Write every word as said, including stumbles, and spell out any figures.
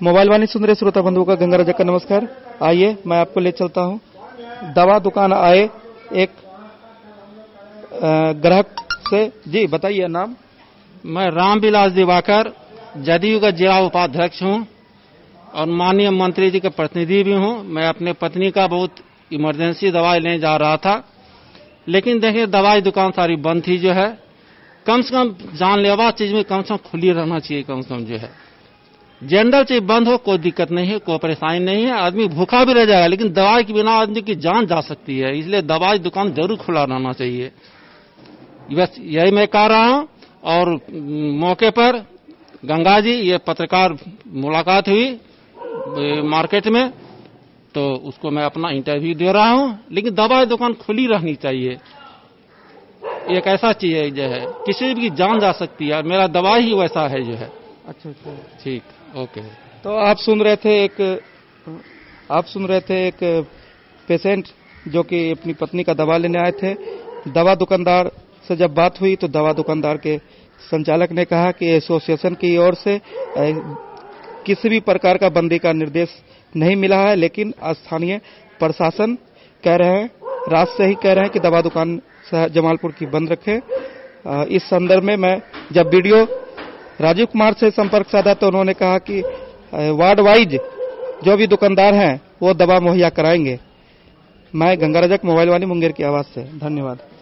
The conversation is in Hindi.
मोबाइल वाणी सुन रहे श्रोता बंधुओं का गंगा राजा का नमस्कार। आइए मैं आपको ले चलता हूं। दवा दुकान आए एक ग्राहक से। जी बताइए नाम। मैं रामविलास दिवाकर जदयू का जिला उपाध्यक्ष हूं और माननीय मंत्री जी का प्रतिनिधि भी हूं। मैं अपने पत्नी का बहुत इमरजेंसी दवाई लेने जा रहा था, लेकिन देखिए दवाई दुकान सारी बंद थी। जो है कम से कम जानलेवा चीज में कम से कम खुली रहना चाहिए। कम से कम जो है जनरल चीज बंद हो, कोई दिक्कत नहीं है, कोई परेशानी नहीं है, आदमी भूखा भी रह जाएगा, लेकिन दवाई के बिना आदमी की जान जा सकती है। इसलिए दवाई दुकान जरूर खुला रहना चाहिए। बस यही मैं कह रहा हूं। और मौके पर गंगा जी ये पत्रकार मुलाकात हुई मार्केट में, तो उसको मैं अपना इंटरव्यू दे रहा हूं। लेकिन दवाई दुकान खुली रहनी चाहिए। एक ऐसा चीज है जो है किसी भी जान जा सकती है। मेरा दवाई ही वैसा है जो है। अच्छा अच्छा ठीक, ओके। तो आप सुन रहे थे एक आप सुन रहे थे एक पेशेंट जो कि अपनी पत्नी का दवा लेने आए थे। दवा दुकानदार से जब बात हुई तो दवा दुकानदार के संचालक ने कहा कि एसोसिएशन की ओर से किसी भी प्रकार का बंदी का निर्देश नहीं मिला है, लेकिन स्थानीय प्रशासन कह रहे हैं, रात से ही कह रहे हैं कि दवा दुकान जमालपुर की बंद रखें। इस संदर्भ में मैं जब वीडियो राजीव कुमार से संपर्क साधा तो उन्होंने कहा कि वार्ड वाइज जो भी दुकानदार हैं वो दवा मुहैया कराएंगे। मैं गंगा रजक, मोबाइल वाणी, मुंगेर की आवाज से। धन्यवाद।